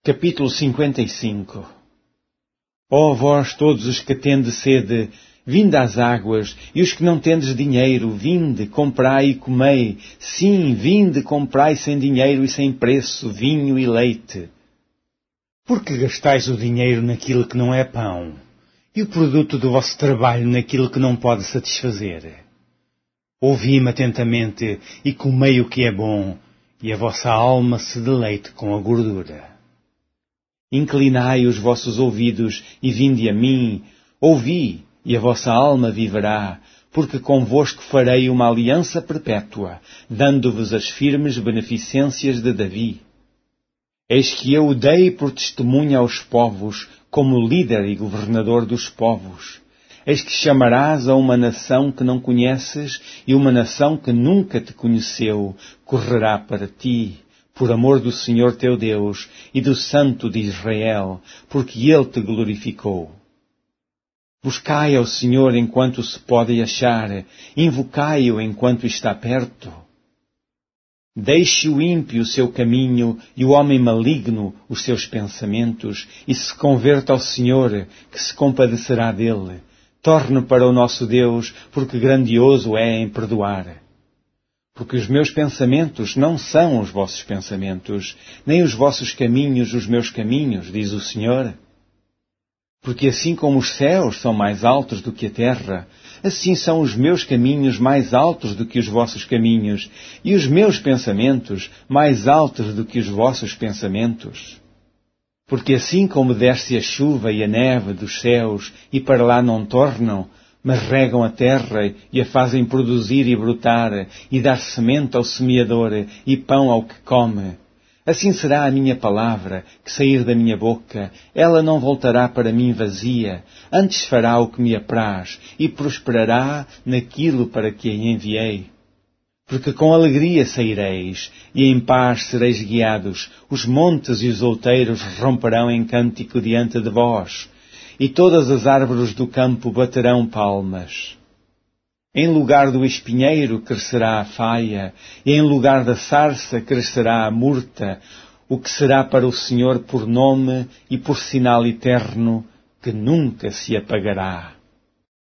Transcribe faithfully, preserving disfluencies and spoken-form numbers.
Capítulo cinquenta e cinco. Ó vós todos os que tendes sede, vinde às águas, e os que não tendes dinheiro, vinde, comprai e comei. Sim, vinde, comprai sem dinheiro e sem preço, vinho e leite. Por que gastais o dinheiro naquilo que não é pão, e o produto do vosso trabalho naquilo que não pode satisfazer? Ouvi-me atentamente, e comei o que é bom, e a vossa alma se deleite com a gordura. Inclinai os vossos ouvidos e vinde a mim. Ouvi, e a vossa alma viverá, porque convosco farei uma aliança perpétua, dando-vos as firmes beneficências de Davi. Eis que eu o dei por testemunha aos povos, como líder e governador dos povos. Eis que chamarás a uma nação que não conheces, e uma nação que nunca te conheceu correrá para ti, por amor do Senhor teu Deus e do Santo de Israel, porque Ele te glorificou. Buscai ao Senhor enquanto se pode achar, invocai-o enquanto está perto. Deixe o ímpio o seu caminho e o homem maligno os seus pensamentos, e se converta ao Senhor, que se compadecerá dele. Torne para o nosso Deus, porque grandioso é em perdoar. Porque os meus pensamentos não são os vossos pensamentos, nem os vossos caminhos os meus caminhos, diz o Senhor. Porque assim como os céus são mais altos do que a terra, assim são os meus caminhos mais altos do que os vossos caminhos, e os meus pensamentos mais altos do que os vossos pensamentos. Porque assim como desce a chuva e a neve dos céus, e para lá não tornam, mas regam a terra e a fazem produzir e brotar, e dar semente ao semeador e pão ao que come, assim será a minha palavra que sair da minha boca. Ela não voltará para mim vazia, antes fará o que me apraz, e prosperará naquilo para que a enviei. Porque com alegria saireis, e em paz sereis guiados. Os montes e os outeiros romperão em cântico diante de vós, e todas as árvores do campo baterão palmas. Em lugar do espinheiro crescerá a faia, e em lugar da sarça crescerá a murta, o que será para o Senhor por nome e por sinal eterno, que nunca se apagará.